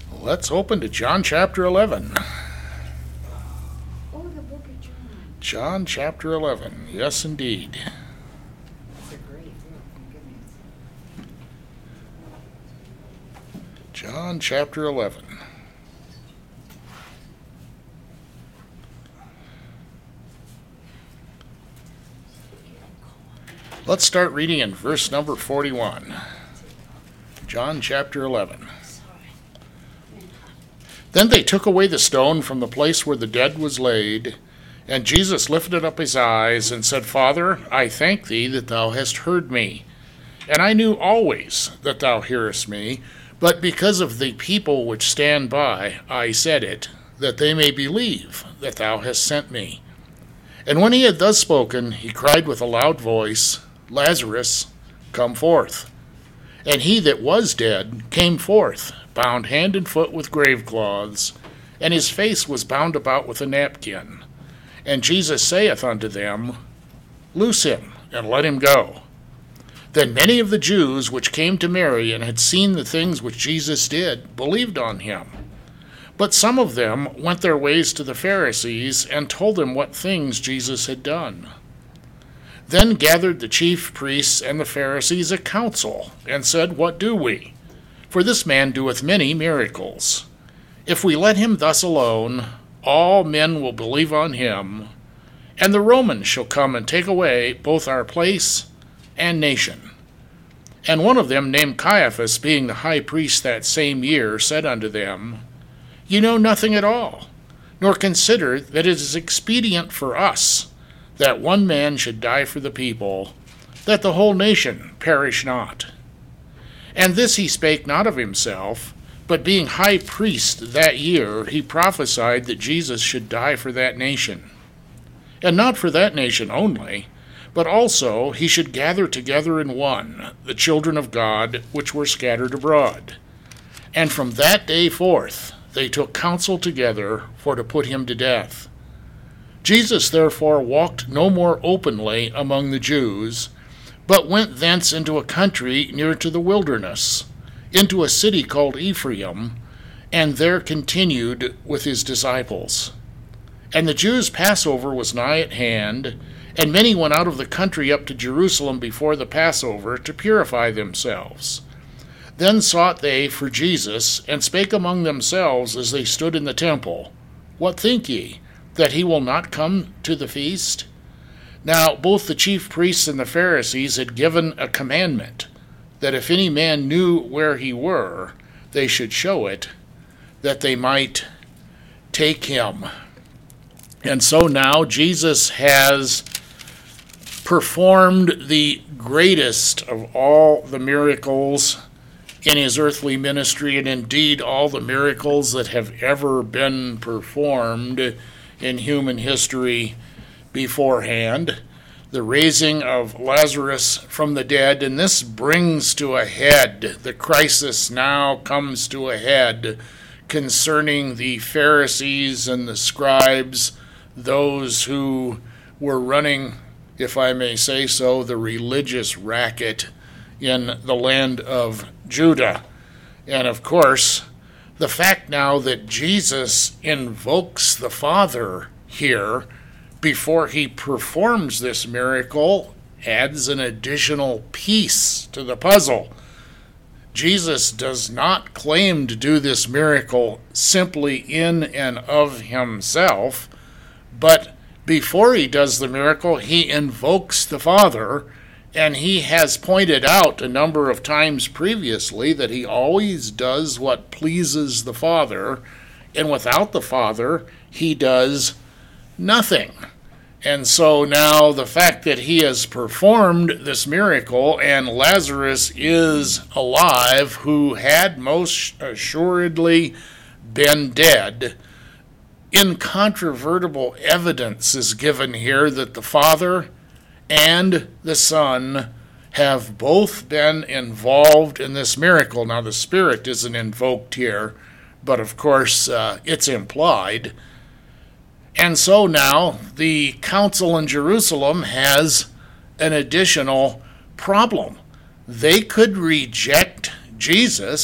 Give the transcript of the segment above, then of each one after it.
Let's open to John chapter 11. Oh, the book of John. John chapter 11. Yes, indeed. It's a great book, my goodness. John chapter 11. Let's start reading in verse number 41. John chapter 11. Then they took away the stone from the place where the dead was laid, and Jesus lifted up his eyes and said, Father, I thank thee that thou hast heard me. And I knew always that thou hearest me, but because of the people which stand by, I said it, that they may believe that thou hast sent me. And when he had thus spoken, he cried with a loud voice, Lazarus, come forth. And he that was dead came forth, bound hand and foot with grave cloths, and his face was bound about with a napkin. And Jesus saith unto them, Loose him, and let him go. Then many of the Jews which came to Mary and had seen the things which Jesus did believed on him. But some of them went their ways to the Pharisees and told them what things Jesus had done. Then gathered the chief priests and the Pharisees a council, and said, What do we? For this man doeth many miracles. If we let him thus alone, all men will believe on him, and the Romans shall come and take away both our place and nation. And one of them, named Caiaphas, being the high priest that same year, said unto them, Ye know nothing at all, nor consider that it is expedient for us that one man should die for the people, that the whole nation perish not. And this he spake not of himself, but being high priest that year, he prophesied that Jesus should die for that nation. And not for that nation only, but also he should gather together in one the children of God which were scattered abroad. And from that day forth they took counsel together for to put him to death. Jesus therefore walked no more openly among the Jews, but went thence into a country near to the wilderness, into a city called Ephraim, and there continued with his disciples. And the Jews' Passover was nigh at hand, and many went out of the country up to Jerusalem before the Passover to purify themselves. Then sought they for Jesus, and spake among themselves as they stood in the temple, What think ye, that he will not come to the feast? Now both the chief priests and the Pharisees had given a commandment, that if any man knew where he were, they should show it, that they might take him. And so now Jesus has performed the greatest of all the miracles in his earthly ministry, and indeed all the miracles that have ever been performed in human history beforehand, the raising of Lazarus from the dead, and this brings to a head, the crisis now comes to a head concerning the Pharisees and the scribes, those who were running, if I may say so, the religious racket in the land of Judah. And of course, the fact now that Jesus invokes the Father here before he performs this miracle adds an additional piece to the puzzle. Jesus does not claim to do this miracle simply in and of himself, but before he does the miracle, he invokes the Father, and he has pointed out a number of times previously that he always does what pleases the Father, and without the Father, he does nothing. And so now the fact that he has performed this miracle and Lazarus is alive, who had most assuredly been dead, incontrovertible evidence is given here that the Father and the Son have both been involved in this miracle. Now, the Spirit isn't invoked here, but of course it's implied. And so now the council in Jerusalem has an additional problem. They could reject Jesus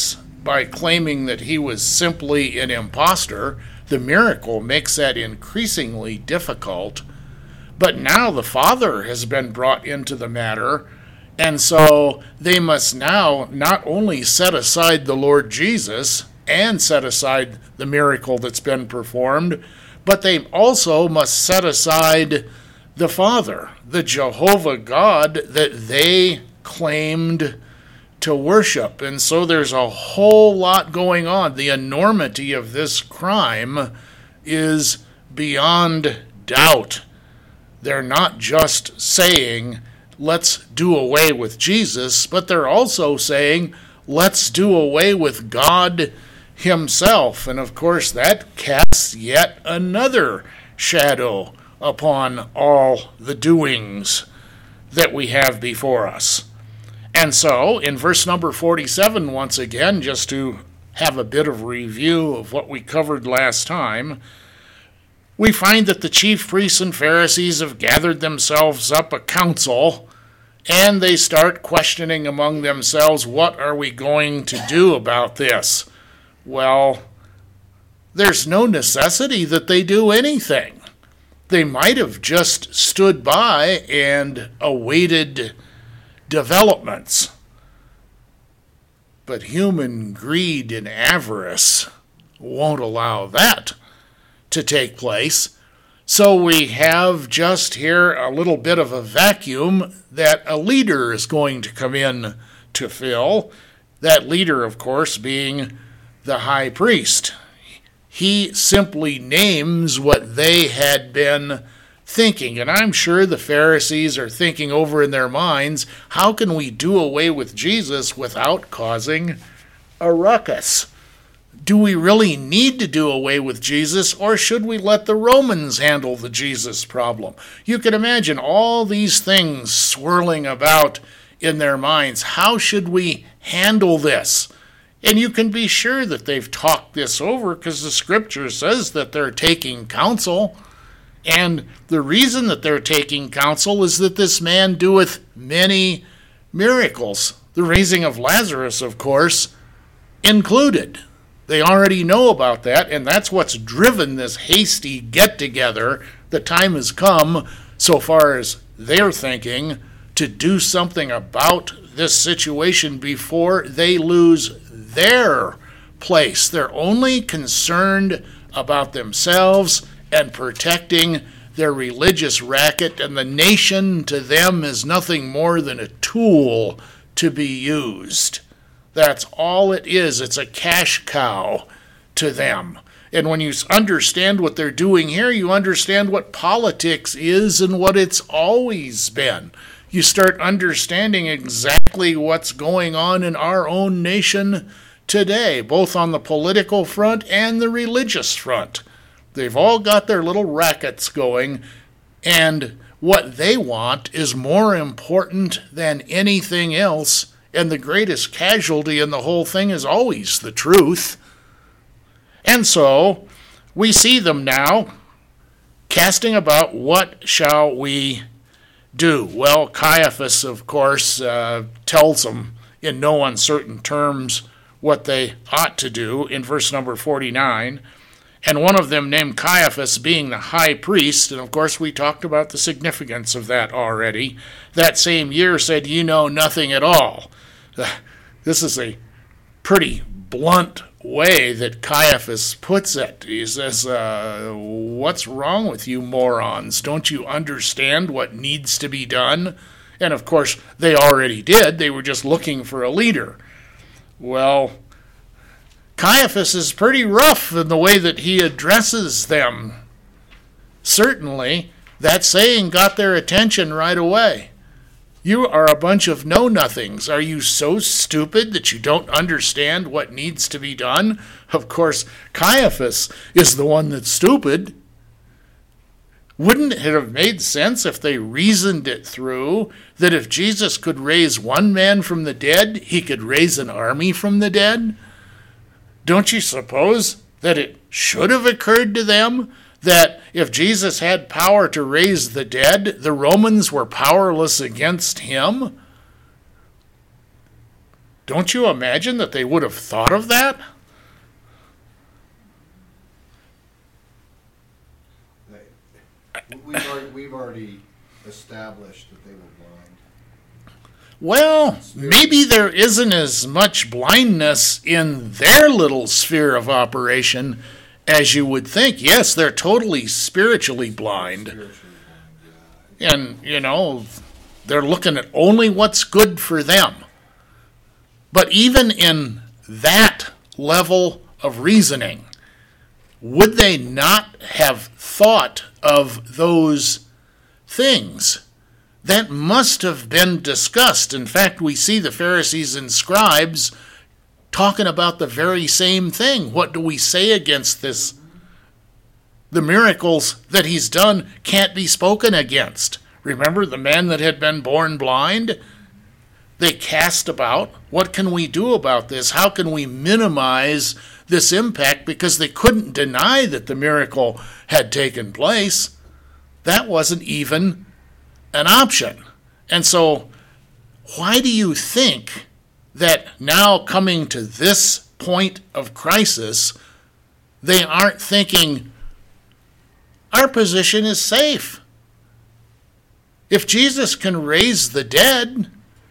by claiming that he was simply an impostor. The miracle makes that increasingly difficult. But now the Father has been brought into the matter, and so they must now not only set aside the Lord Jesus and set aside the miracle that's been performed, but they also must set aside the Father, the Jehovah God that they claimed to worship. And so there's a whole lot going on. The enormity of this crime is beyond doubt. They're not just saying, let's do away with Jesus, but they're also saying, let's do away with God himself. And of course, that casts yet another shadow upon all the doings that we have before us. And so, in verse number 47, once again, just to have a bit of review of what we covered last time, we find that the chief priests and Pharisees have gathered themselves up a council, and they start questioning among themselves, what are we going to do about this? Well, there's no necessity that they do anything. They might have just stood by and awaited developments. But human greed and avarice won't allow that to take place. So we have just here a little bit of a vacuum that a leader is going to come in to fill. That leader, of course, being the high priest. He simply names what they had been thinking. And I'm sure the Pharisees are thinking over in their minds, how can we do away with Jesus without causing a ruckus? Do we really need to do away with Jesus, or should we let the Romans handle the Jesus problem? You can imagine all these things swirling about in their minds. How should we handle this? And you can be sure that they've talked this over, because the scripture says that they're taking counsel. And the reason that they're taking counsel is that this man doeth many miracles. The raising of Lazarus, of course, included. They already know about that, and that's what's driven this hasty get-together. The time has come, so far as they're thinking, to do something about this situation before they lose their place. They're only concerned about themselves and protecting their religious racket, and the nation to them is nothing more than a tool to be used. That's all it is. It's a cash cow to them. And when you understand what they're doing here, you understand what politics is and what it's always been. You start understanding exactly what's going on in our own nation today, both on the political front and the religious front. They've all got their little rackets going, and what they want is more important than anything else. And the greatest casualty in the whole thing is always the truth. And so we see them now casting about, what shall we do? Well, Caiaphas, of course, tells them in no uncertain terms what they ought to do in verse number 49. And one of them, named Caiaphas, being the high priest, and of course we talked about the significance of that already, that same year said, "You know nothing at all." This is a pretty blunt way that Caiaphas puts it. He says, what's wrong with you morons? Don't you understand what needs to be done? And of course, they already did. They were just looking for a leader. Well, Caiaphas is pretty rough in the way that he addresses them. Certainly, that saying got their attention right away. You are a bunch of know-nothings. Are you so stupid that you don't understand what needs to be done? Of course, Caiaphas is the one that's stupid. Wouldn't it have made sense if they reasoned it through, that if Jesus could raise one man from the dead, he could raise an army from the dead? Don't you suppose that it should have occurred to them that if Jesus had power to raise the dead, the Romans were powerless against him? Don't you imagine that they would have thought of that? We've already established that they were blind. Well, maybe there isn't as much blindness in their little sphere of operation as you would think. Yes, they're totally spiritually blind. And, they're looking at only what's good for them. But even in that level of reasoning, would they not have thought of those things? That must have been discussed. In fact, we see the Pharisees and scribes talking about the very same thing. What do we say against this? The miracles that he's done can't be spoken against. Remember the man that had been born blind? They cast about, what can we do about this? How can we minimize this impact? Because they couldn't deny that the miracle had taken place. That wasn't even an option. And so, why do you think that now coming to this point of crisis, they aren't thinking, our position is safe? If Jesus can raise the dead,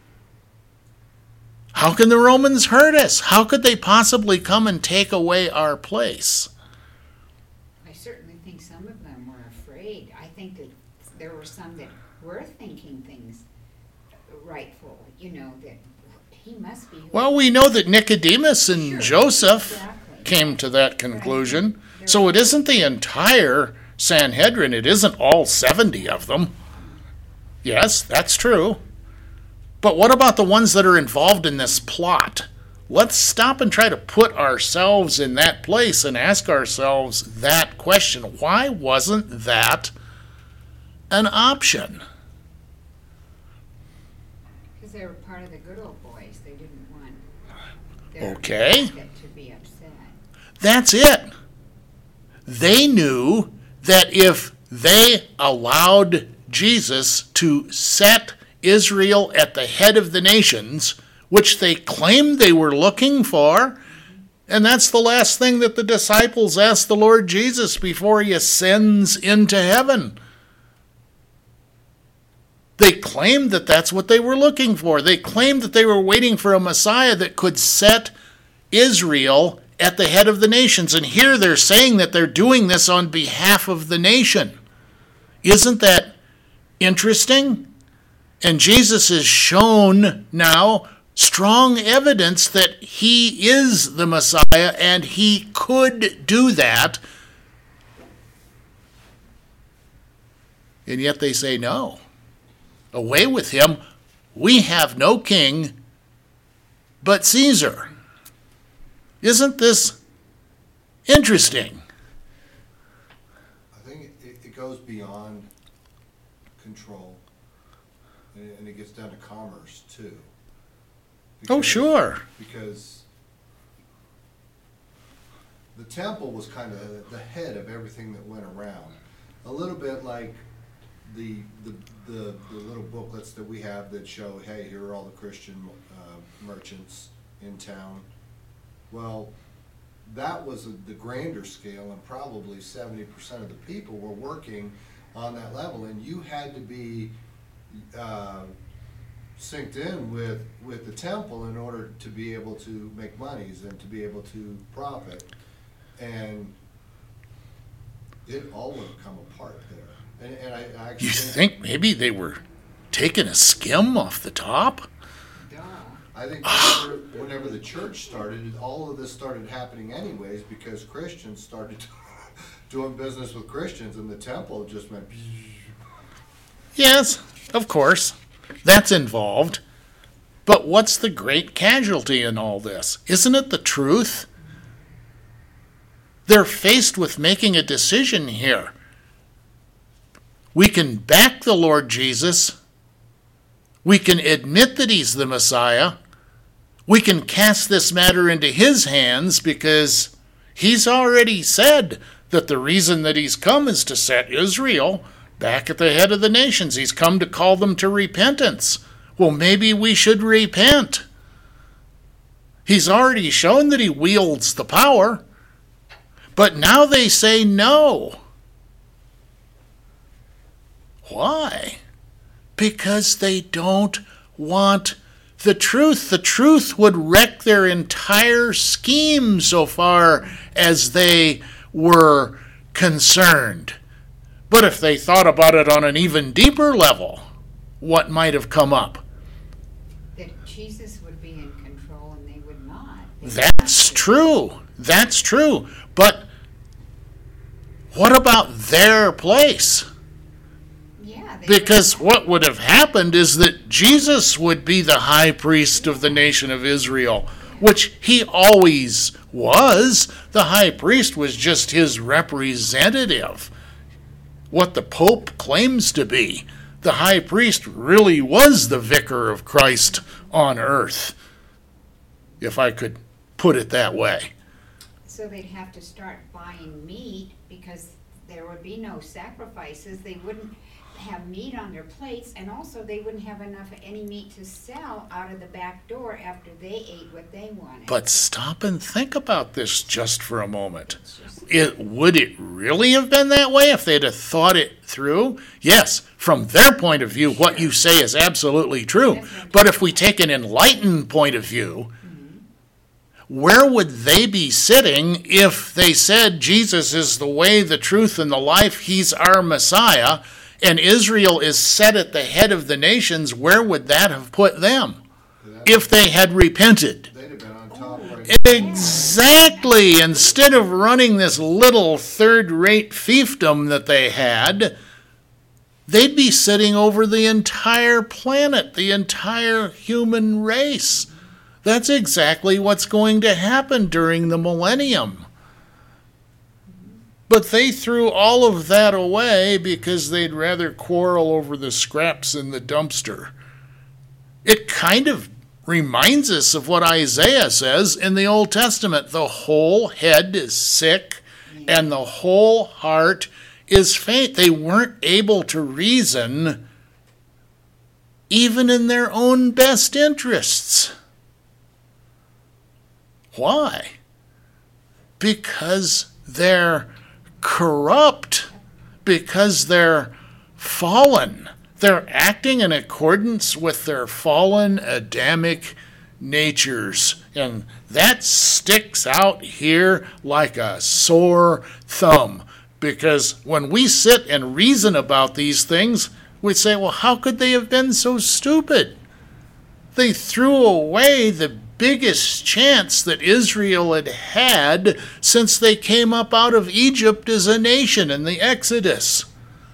how can the Romans hurt us? How could they possibly come and take away our place? I certainly think some of them were afraid. I think that there were some that were thinking things rightful, that he must be. Well, we know that Nicodemus and Sure, Joseph exactly. came to that conclusion. So it isn't the entire Sanhedrin. It isn't all 70 of them. Yes, that's true. But what about the ones that are involved in this plot? Let's stop and try to put ourselves in that place and ask ourselves that question. Why wasn't that an option? Because they were part of the good old boys. They didn't want their Okay. basket to be upset. That's it. They knew that if they allowed Jesus to set Israel at the head of the nations, which they claimed they were looking for, and that's the last thing that the disciples asked the Lord Jesus before he ascends into heaven. They claimed that that's what they were looking for. They claimed that they were waiting for a Messiah that could set Israel at the head of the nations. And here they're saying that they're doing this on behalf of the nation. Isn't that interesting? And Jesus has shown now strong evidence that he is the Messiah and he could do that. And yet they say no. Away with him. We have no king but Caesar. Isn't this interesting? I think it goes beyond control, and it gets down to commerce too. Sure. Because the temple was kind of the head of everything that went around. A little bit like the little booklets that we have that show, hey, here are all the Christian merchants in town. Well, that was the grander scale, and probably 70% of the people were working on that level, and you had to be synced in with the temple in order to be able to make monies and to be able to profit, and it all would have come apart there. And I actually You think maybe they were taking a skim off the top? Duh. I think whenever the church started, all of this started happening anyways because Christians started doing business with Christians, and the temple just went. Yes, of course. That's involved. But what's the great casualty in all this? Isn't it the truth? They're faced with making a decision here. We can back the Lord Jesus. We can admit that he's the Messiah. We can cast this matter into his hands because he's already said that the reason that he's come is to set Israel back at the head of the nations. He's come to call them to repentance. Well, maybe we should repent. He's already shown that he wields the power. But now they say no. Why? Because they don't want the truth. The truth would wreck their entire scheme so far as they were concerned. But if they thought about it on an even deeper level, what might have come up? That Jesus would be in control and they would not. That's true. That's true. But what about their place? Yeah, Because what would have happened is that Jesus would be the high priest of the nation of Israel, which he always was. The high priest was just his representative. What the Pope claims to be. The high priest really was the vicar of Christ on earth, if I could put it that way. So they'd have to start buying meat because there would be no sacrifices. They wouldn't have meat on their plates, and also they wouldn't have enough any meat to sell out of the back door after they ate what they wanted. But stop and think about this just for a moment. It's just- Would it really have been that way if they'd have thought it through? Yes, from their point of view, what you say is absolutely true. But if we take an enlightened point of view, where would they be sitting if they said Jesus is the way, the truth, and the life, he's our Messiah, and Israel is set at the head of the nations? Where would that have put them if they had repented? They'd have been on top right Exactly. Instead of running this little third-rate fiefdom that they had, they'd be sitting over the entire planet, the entire human race. That's exactly what's going to happen during the millennium. But they threw all of that away because they'd rather quarrel over the scraps in the dumpster. It kind of reminds us of what Isaiah says in the Old Testament. The whole head is sick and the whole heart is faint. They weren't able to reason even in their own best interests. Why? Because they're corrupt, because they're fallen. They're acting in accordance with their fallen Adamic natures. And that sticks out here like a sore thumb. Because when we sit and reason about these things, we say, well, how could they have been so stupid? They threw away the biggest chance that Israel had had since they came up out of Egypt as a nation in the Exodus.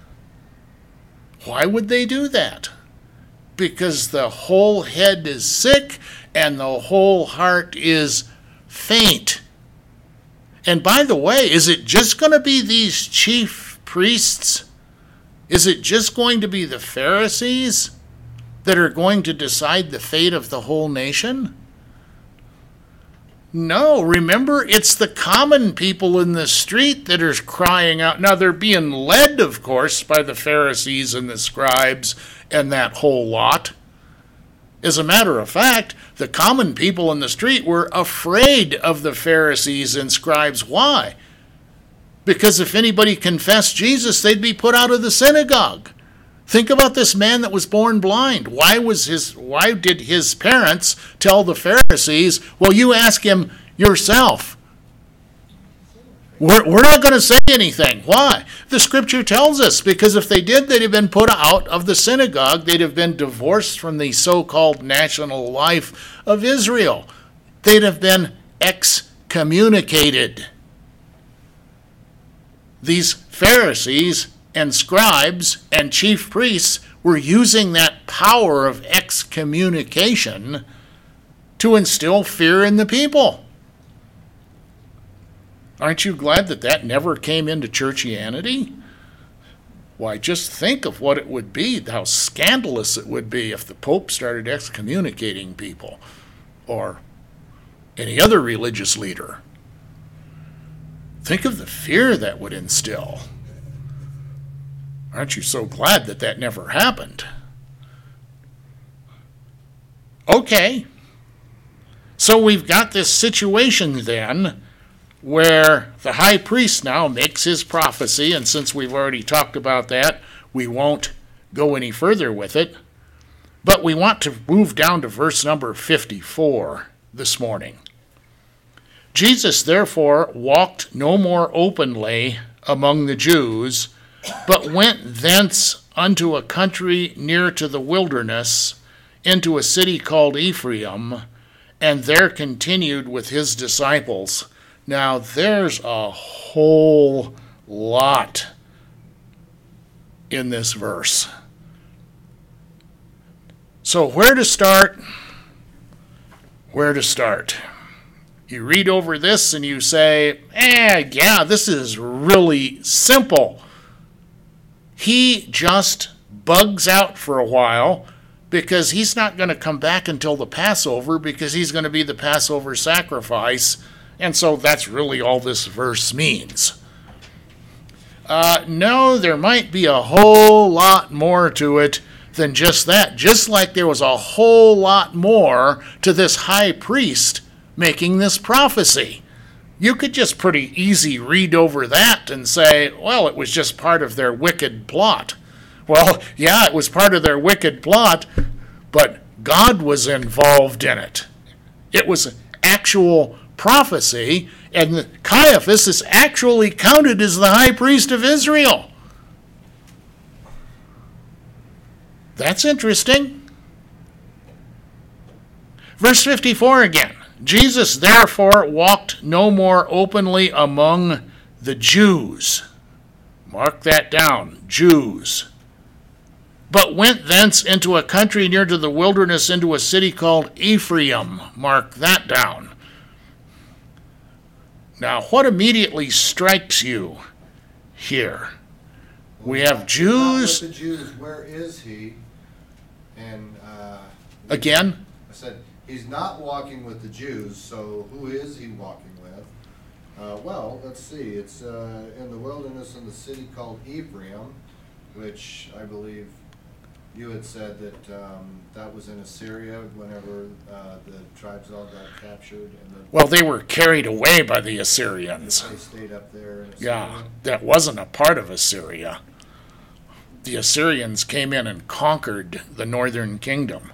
Why would they do that? Because the whole head is sick and the whole heart is faint. And by the way, is it just going to be these chief priests? Is it just going to be the Pharisees that are going to decide the fate of the whole nation? No, remember, it's the common people in the street that are crying out. Now, they're being led, of course, by the Pharisees and the scribes and that whole lot. As a matter of fact, the common people in the street were afraid of the Pharisees and scribes. Why? Because if anybody confessed Jesus, they'd be put out of the synagogue. Think about this man that was born blind. Why did his parents tell the Pharisees, well, you ask him yourself? We're not going to say anything. Why? The scripture tells us, because if they did, they'd have been put out of the synagogue. They'd have been divorced from the so-called national life of Israel. They'd have been excommunicated. These Pharisees and scribes and chief priests were using that power of excommunication to instill fear in the people. Aren't you glad that that never came into churchianity? Why, just think of what it would be, how scandalous it would be if the Pope started excommunicating people or any other religious leader. Think of the fear that would instill. Aren't you so glad that that never happened? Okay. So we've got this situation then where the high priest now makes his prophecy, and since we've already talked about that, we won't go any further with it. But we want to move down to verse number 54 this morning. Jesus therefore walked no more openly among the Jews, but went thence unto a country near to the wilderness, into a city called Ephraim, and there continued with his disciples. Now there's a whole lot in this verse. So where to start? Where to start? You read over this and you say, yeah, this is really simple. He just bugs out for a while because he's not going to come back until the Passover, because he's going to be the Passover sacrifice. And so that's really all this verse means. No, there might be a whole lot more to it than just that. Just like there was a whole lot more to this high priest making this prophecy. You could just pretty easy read over that and say, well, it was just part of their wicked plot. Well, yeah, it was part of their wicked plot, but God was involved in it. It was actual prophecy, and Caiaphas is actually counted as the high priest of Israel. That's interesting. Verse 54 again. Jesus therefore walked no more openly among the Jews. Mark that down, Jews. But went thence into a country near to the wilderness, into a city called Ephraim. Mark that down. Now, what immediately strikes you here? We have Jews. With the Jews, where is he? And Again? I said, he's not walking with the Jews, so who is he walking with? Well, let's see. It's in the wilderness in the city called Ephraim, which I believe you had said that that was in Assyria whenever the tribes all got captured. Well, they were carried away by the Assyrians. They stayed up there in Assyria. Yeah, that wasn't a part of Assyria. The Assyrians came in and conquered the northern kingdom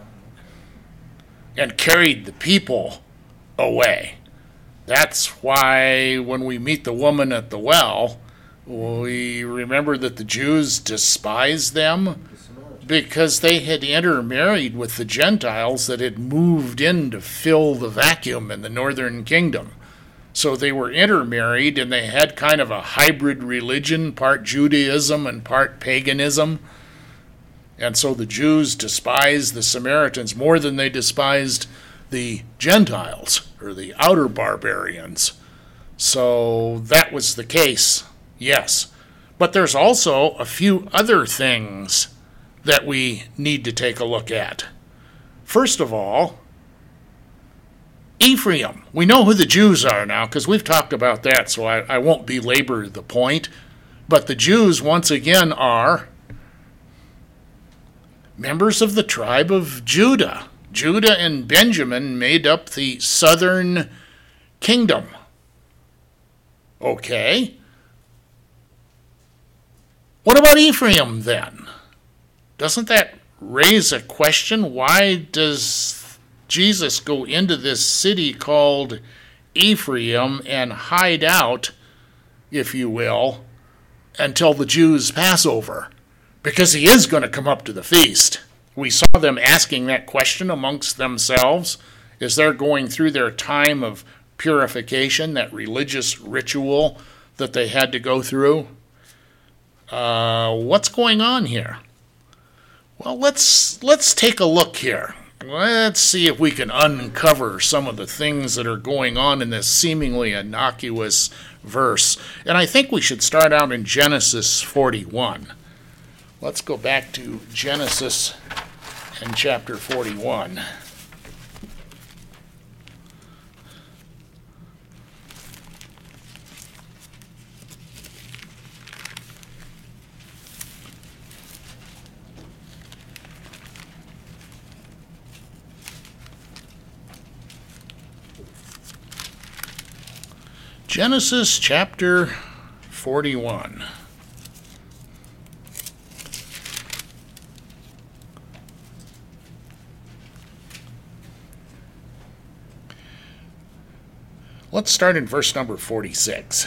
and carried the people away. That's why when we meet the woman at the well, we remember that the Jews despised them because they had intermarried with the Gentiles that had moved in to fill the vacuum in the northern kingdom. So they were intermarried, and they had kind of a hybrid religion, part Judaism and part paganism. And so the Jews despised the Samaritans more than they despised the Gentiles, or the outer barbarians. So that was the case, yes. But there's also a few other things that we need to take a look at. First of all, Ephraim. We know who the Jews are now because we've talked about that, so I won't belabor the point. But the Jews, once again, are members of the tribe of Judah. Judah and Benjamin made up the southern kingdom. Okay. What about Ephraim then? Doesn't that raise a question? Why does Jesus go into this city called Ephraim and hide out, if you will, until the Jews' Passover? Because he is going to come up to the feast. We saw them asking that question amongst themselves as they're going through their time of purification, that religious ritual that they had to go through. What's going on here? Well, let's take a look here. Let's see if we can uncover some of the things that are going on in this seemingly innocuous verse. And I think we should start out in Genesis 41. Let's go back to Genesis and chapter 41. Genesis chapter 41. Let's start in verse number 46.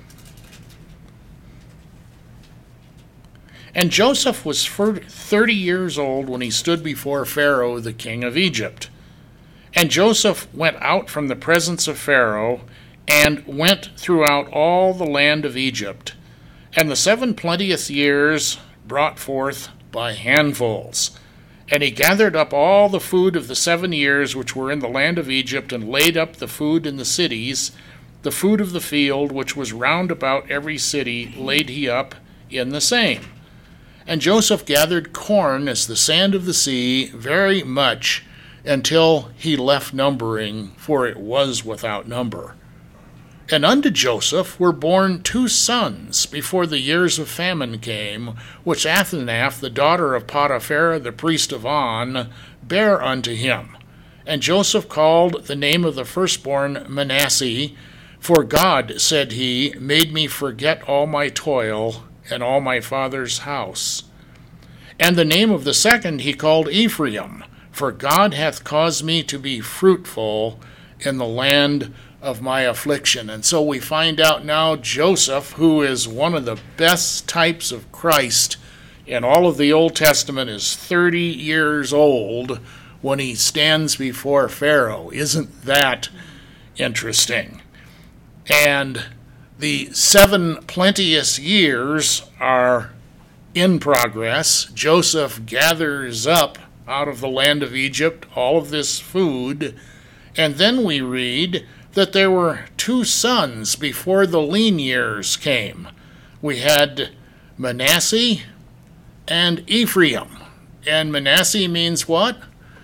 And Joseph was 30 years old when he stood before Pharaoh, the king of Egypt. And Joseph went out from the presence of Pharaoh, and went throughout all the land of Egypt. And the 7 plenteous years brought forth by handfuls. And he gathered up all the food of the 7 years which were in the land of Egypt, and laid up the food in the cities. The food of the field, which was round about every city, laid he up in the same. And Joseph gathered corn as the sand of the sea, very much, until he left numbering, for it was without number. And unto Joseph were born 2 sons before the years of famine came, which Asenath, the daughter of Potiphar, the priest of On, bare unto him. And Joseph called the name of the firstborn Manasseh, for God, said he, made me forget all my toil and all my father's house. And the name of the second he called Ephraim, for God hath caused me to be fruitful in the land of my affliction. And so we find out now Joseph, who is one of the best types of Christ in all of the Old Testament, is 30 years old when he stands before Pharaoh. Isn't that interesting? And the 7 plenteous years are in progress. Joseph gathers up out of the land of Egypt all of this food, and then we read that there were 2 sons before the lean years came. We had Manasseh and Ephraim. And Manasseh means what?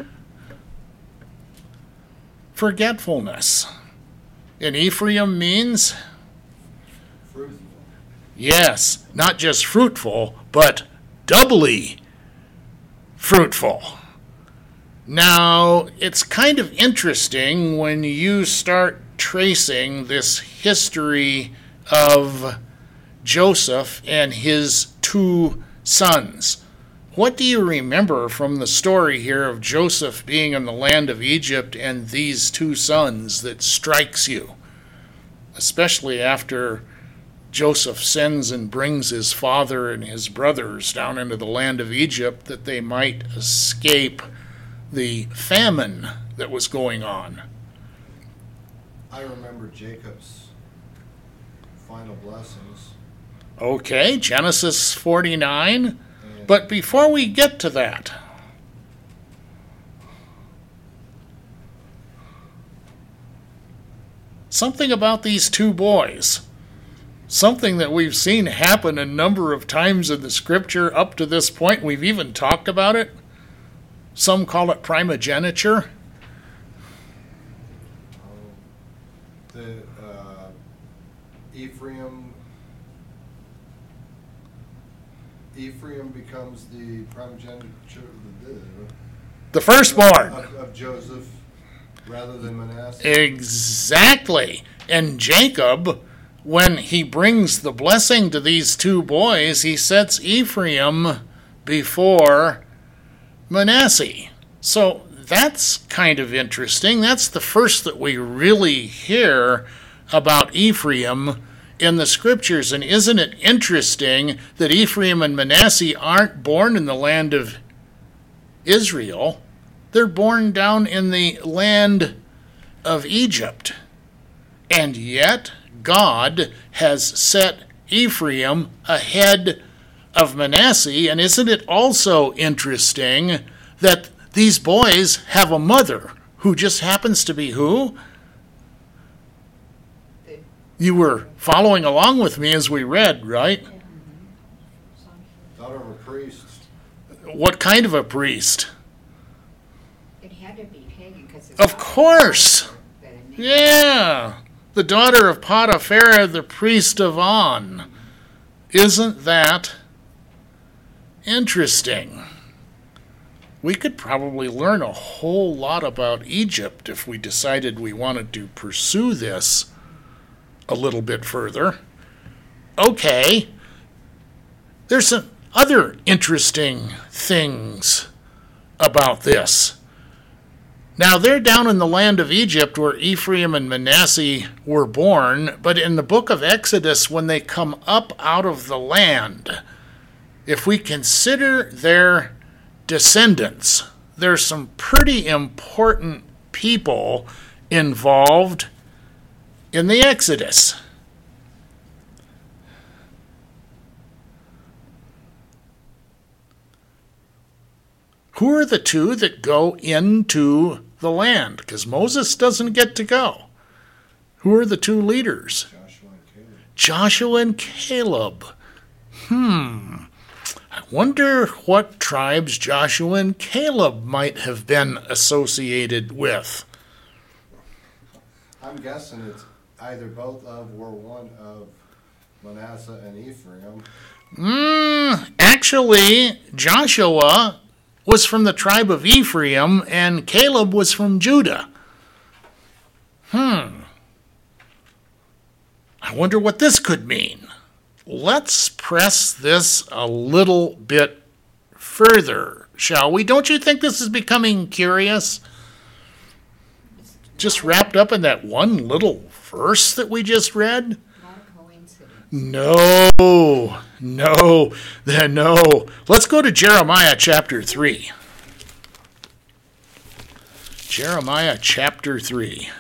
Forgetfulness. And Ephraim means? Fruitful. Yes, not just fruitful, but doubly fruitful. Now, it's kind of interesting when you start tracing this history of Joseph and his 2 sons. What do you remember from the story here of Joseph being in the land of Egypt and these 2 sons that strikes you? Especially after Joseph sends and brings his father and his brothers down into the land of Egypt that they might escape the famine that was going on. I remember Jacob's final blessings. Okay, Genesis 49. But before we get to that, something about these 2 boys. Something that we've seen happen a number of times in the scripture up to this point. We've even talked about it. Some call it primogeniture. The Ephraim becomes the primogeniture The firstborn. Of Joseph rather than Manasseh. Exactly. And Jacob, when he brings the blessing to these 2 boys, he sets Ephraim before Manasseh. So that's kind of interesting. That's the first that we really hear about Ephraim in the scriptures. And isn't it interesting that Ephraim and Manasseh aren't born in the land of Israel? They're born down in the land of Egypt. And yet God has set Ephraim ahead of Manasseh. And isn't it also interesting that these boys have a mother who just happens to be who? You were following along with me as we read, right? Daughter of a priest. What kind of a priest? It had to be pagan because Of course. Yeah. The daughter of Potiphar, the priest of On. Isn't that interesting? We could probably learn a whole lot about Egypt if we decided we wanted to pursue this. a little bit further, okay, there's some other interesting things about this. Now, they're down in the land of Egypt where Ephraim and Manasseh were born, but in the book of Exodus, when they come up out of the land, if we consider their descendants, there's some pretty important people involved in the Exodus. Who are the two that go into the land? Because Moses doesn't get to go. Who are the two leaders? Joshua and Caleb. I wonder what tribes Joshua and Caleb might have been associated with. I'm guessing it's either both of or one of Manasseh and Ephraim. Actually, Joshua was from the tribe of Ephraim, and Caleb was from Judah. I wonder what this could mean. Let's press this a little bit further, shall we? Don't you think this is becoming curious? Just wrapped up in that one little verse that we just read? Not a coincidence. No. Let's go to Jeremiah chapter 3. Jeremiah chapter 3.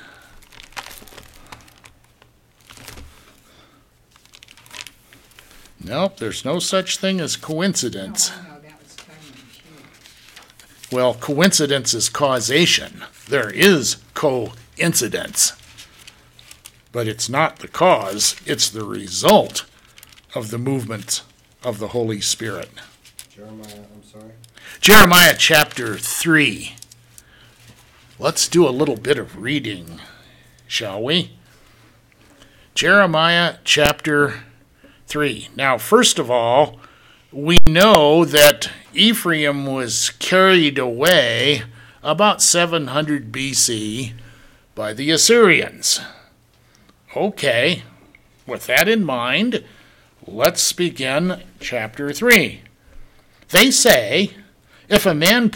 Nope, there's no such thing as coincidence. No, that was tongue-in-cheek. Well, coincidence is causation. There is coincidence. But it's not the cause, it's the result of the movement of the Holy Spirit. Jeremiah chapter 3. Let's do a little bit of reading, shall we? Jeremiah chapter 3. Now, first of all, we know that Ephraim was carried away about 700 BC by the Assyrians. Okay, with that in mind, let's begin chapter 3. They say, if a man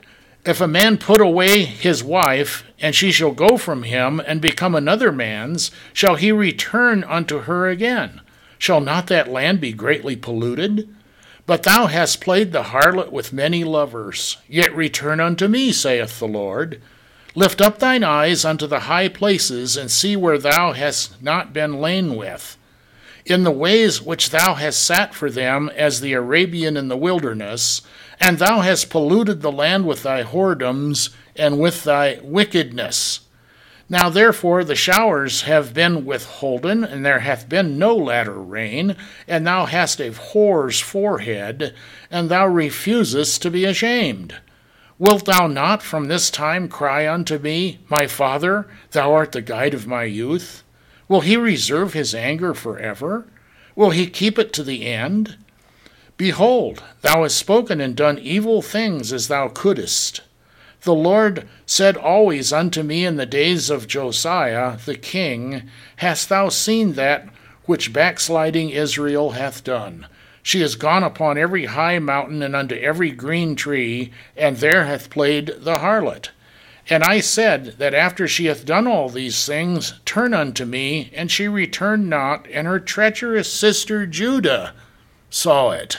put away his wife, and she shall go from him and become another man's, shall he return unto her again? Shall not that land be greatly polluted? But thou hast played the harlot with many lovers. Yet return unto me, saith the Lord. Lift up thine eyes unto the high places, and see where thou hast not been lain with. In the ways which thou hast sat for them as the Arabian in the wilderness, and thou hast polluted the land with thy whoredoms and with thy wickedness. Now therefore the showers have been withholden, and there hath been no latter rain, and thou hast a whore's forehead, and thou refusest to be ashamed. Wilt thou not from this time cry unto me, My Father, thou art the guide of my youth? Will he reserve his anger forever? Will he keep it to the end? Behold, thou hast spoken and done evil things as thou couldest. The Lord said always unto me in the days of Josiah the king, Hast thou seen that which backsliding Israel hath done? She is gone upon every high mountain and unto every green tree, and there hath played the harlot. And I said that after she hath done all these things, turn unto me, and she returned not, and her treacherous sister Judah saw it.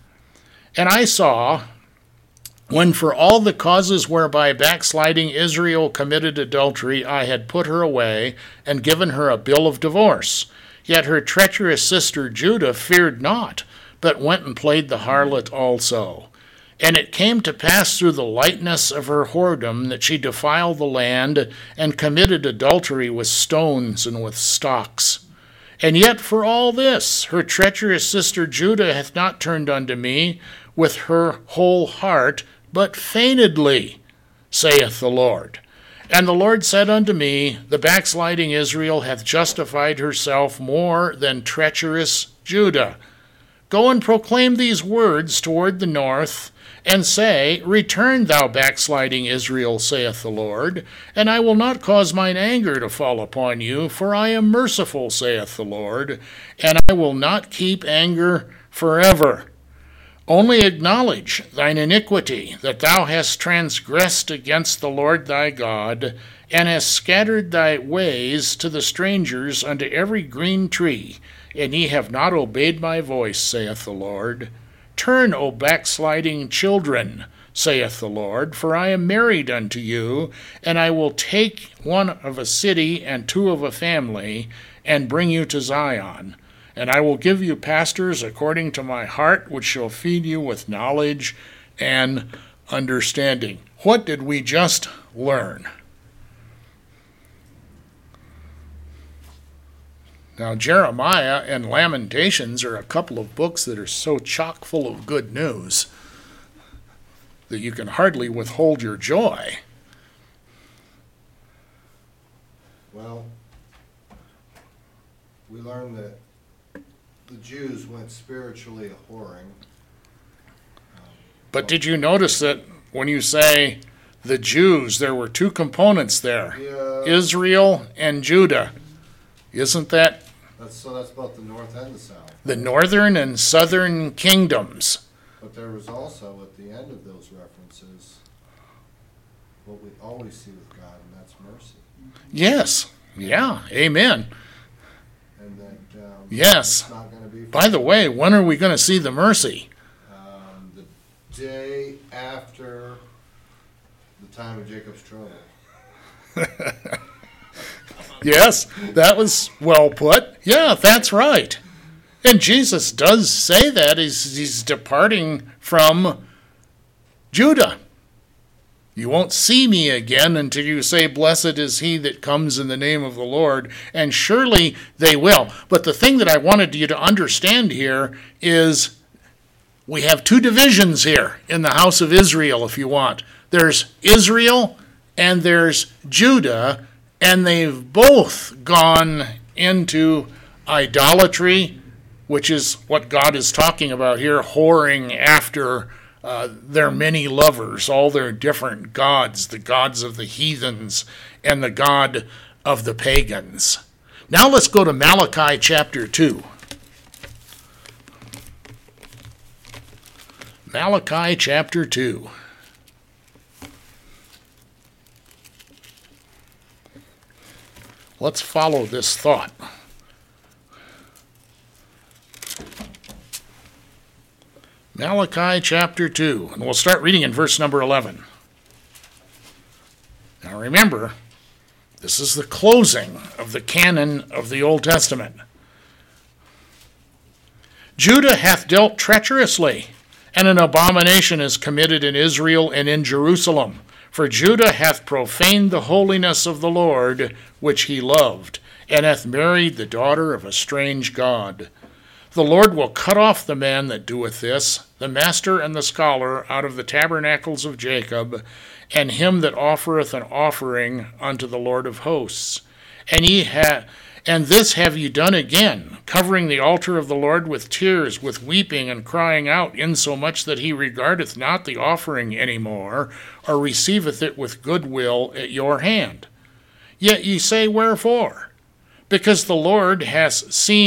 And I saw, when for all the causes whereby backsliding Israel committed adultery, I had put her away, and given her a bill of divorce. Yet her treacherous sister Judah feared not, but went and played the harlot also. And it came to pass through the lightness of her whoredom that she defiled the land, and committed adultery with stones and with stocks. And yet for all this her treacherous sister Judah hath not turned unto me with her whole heart, but feignedly, saith the Lord. And the Lord said unto me, The backsliding Israel hath justified herself more than treacherous Judah. Go and proclaim these words toward the north, and say, Return, thou backsliding Israel, saith the Lord, and I will not cause mine anger to fall upon you, for I am merciful, saith the Lord, and I will not keep anger forever. Only acknowledge thine iniquity, that thou hast transgressed against the Lord thy God, and hast scattered thy ways to the strangers unto every green tree, and ye have not obeyed my voice, saith the Lord. Turn, O backsliding children, saith the Lord, for I am married unto you, and I will take one of a city and two of a family, and bring you to Zion. And I will give you pastors according to my heart, which shall feed you with knowledge and understanding. What did we just learn? Now, Jeremiah and Lamentations are a couple of books that are so chock full of good news that you can hardly withhold your joy. Well, we learned that the Jews went spiritually a-whoring. But did you notice that when you say the Jews, there were two components there, Israel and Judah? Isn't that? That's both the north and the south. The northern and southern kingdoms. But there was also, at the end of those references, what we always see with God, and that's mercy. Yes. Yeah. Amen. And that yes. it's not going to be... By the way, when are we going to see the mercy? The day after the time of Jacob's trouble. Yes, that was well put. Yeah, that's right. And Jesus does say that he's departing from Judah. You won't see me again until you say, Blessed is he that comes in the name of the Lord. And surely they will. But the thing that I wanted you to understand here is we have two divisions here in the house of Israel, if you want. There's Israel and there's Judah, and they've both gone into idolatry, which is what God is talking about here, whoring after their many lovers, all their different gods, the gods of the heathens and the god of the pagans. Now let's go to Malachi chapter 2. Malachi chapter 2. Let's follow this thought. Malachi chapter 2, and we'll start reading in verse number 11. Now remember, this is the closing of the canon of the Old Testament. Judah hath dealt treacherously, and an abomination is committed in Israel and in Jerusalem. For Judah hath profaned the holiness of the Lord, which he loved, and hath married the daughter of a strange god. The Lord will cut off the man that doeth this, the master and the scholar, out of the tabernacles of Jacob, and him that offereth an offering unto the Lord of hosts. And this have ye done again, covering the altar of the Lord with tears, with weeping and crying out, insomuch that he regardeth not the offering any more, or receiveth it with good will at your hand. Yet ye say, Wherefore? Because the Lord hath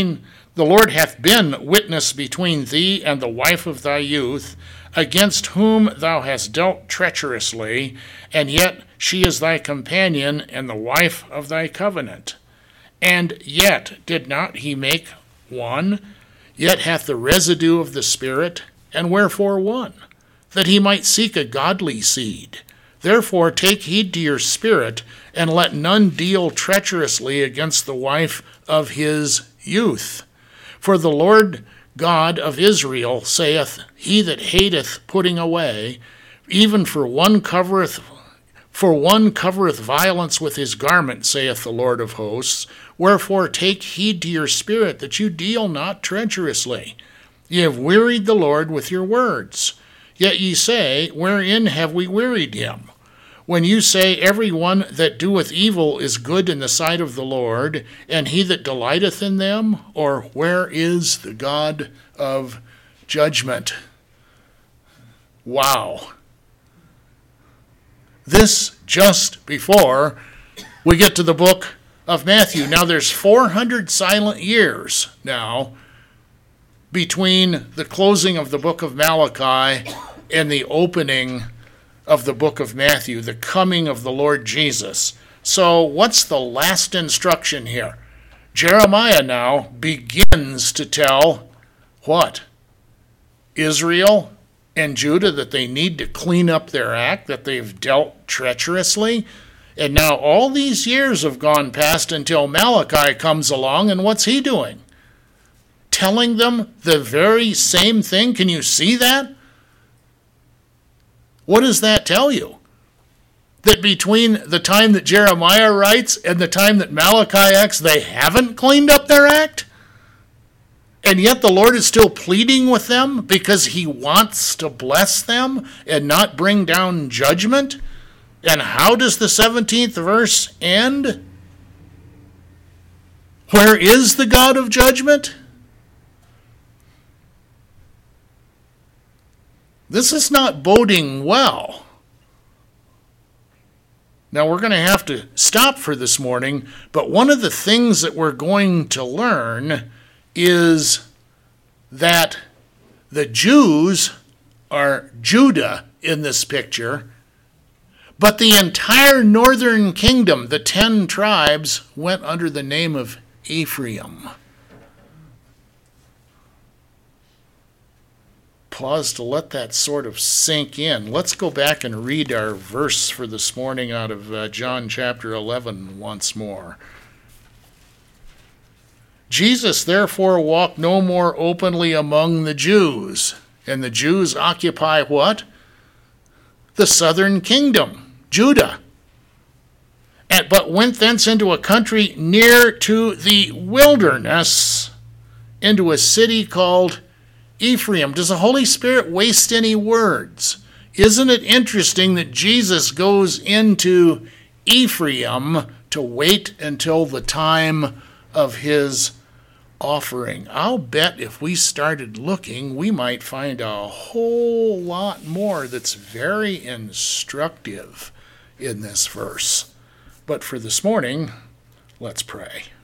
been witness between thee and the wife of thy youth, against whom thou hast dealt treacherously, and yet she is thy companion and the wife of thy covenant. And yet did not he make one? Yet hath the residue of the Spirit, and wherefore one? That he might seek a godly seed. Therefore take heed to your spirit, and let none deal treacherously against the wife of his youth. For the Lord God of Israel saith, He that hateth putting away, even for one covereth violence with his garment, saith the Lord of hosts. Wherefore take heed to your spirit, that you deal not treacherously. Ye have wearied the Lord with your words. Yet ye say, Wherein have we wearied him? When you say, Every one that doeth evil is good in the sight of the Lord, and he that delighteth in them? Or where is the God of judgment? Wow. This just before we get to the book of Matthew. Now there's 400 silent years now between the closing of the book of Malachi and the opening of the book of Matthew, the coming of the Lord Jesus. So what's the last instruction here? Jeremiah now begins to tell what? Israel and Judah that they need to clean up their act, that they've dealt treacherously. And now all these years have gone past until Malachi comes along, and what's he doing? Telling them the very same thing. Can you see that? What does that tell you? That between the time that Jeremiah writes and the time that Malachi acts, they haven't cleaned up their act? And yet the Lord is still pleading with them because he wants to bless them and not bring down judgment? And how does the 17th verse end? Where is the God of judgment? This is not boding well. Now we're going to have to stop for this morning, but one of the things that we're going to learn is that the Jews are Judah in this picture, but the entire northern kingdom, the 10 tribes, went under the name of Ephraim. Pause to let that sort of sink in. Let's go back and read our verse for this morning out of John chapter 11 once more. Jesus therefore walked no more openly among the Jews. And the Jews occupy what? The southern kingdom, Judah. But went thence into a country near to the wilderness, into a city called Ephraim. Does the Holy Spirit waste any words? Isn't it interesting that Jesus goes into Ephraim to wait until the time of his offering? I'll bet if we started looking, we might find a whole lot more that's very instructive in this verse. But for this morning, let's pray.